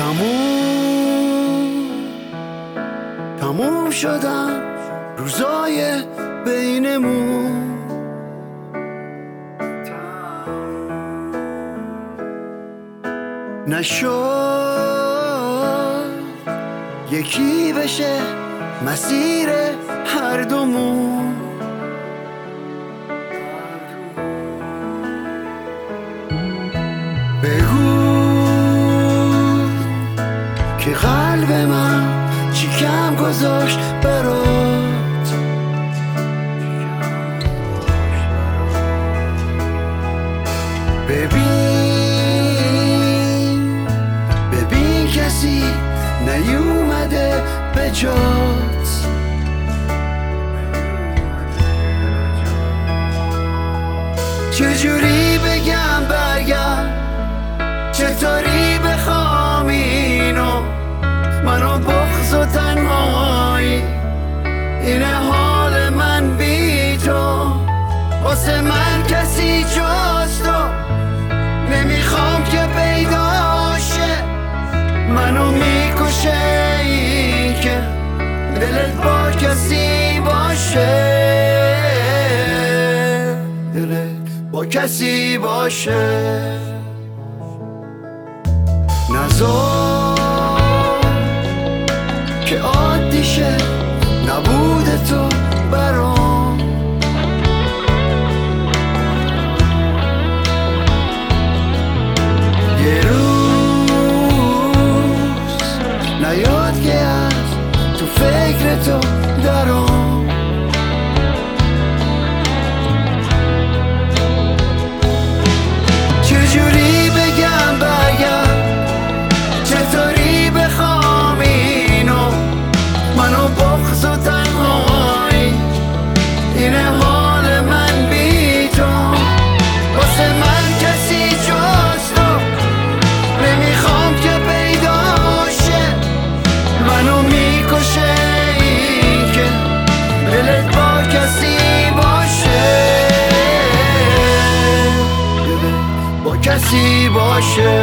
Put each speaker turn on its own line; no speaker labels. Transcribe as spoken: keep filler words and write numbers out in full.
تموم تموم شدم روزای بینمون، نشد یکی بشه مسیر هر دومون. بگو که قلب من چی کم گذاشت برات، ببین ببین کسی نیومده به جات. چجوری بگم برگرد، چطوری بخوام اینو، منو بغض و تنهایی، اینه حال من بی تو. واسه من کسی جز تو نمیخوام که پیدا شه، منو میکشه این که دلت با کسی باشه، دلت با کسی باشه. نذار که عادی شه نبود تو برام، یه روز نیاد که از تو فکر تو درام. چجوری بگم برگرد، چطوری بخوام اینو، منو بغض و تنهایی، اینه حال من بی تو. واسه من کسی جز تو نمیخوام که پیدا شه، منو میکشه این که دلت با کسی باشه، دلت با کسی باشه.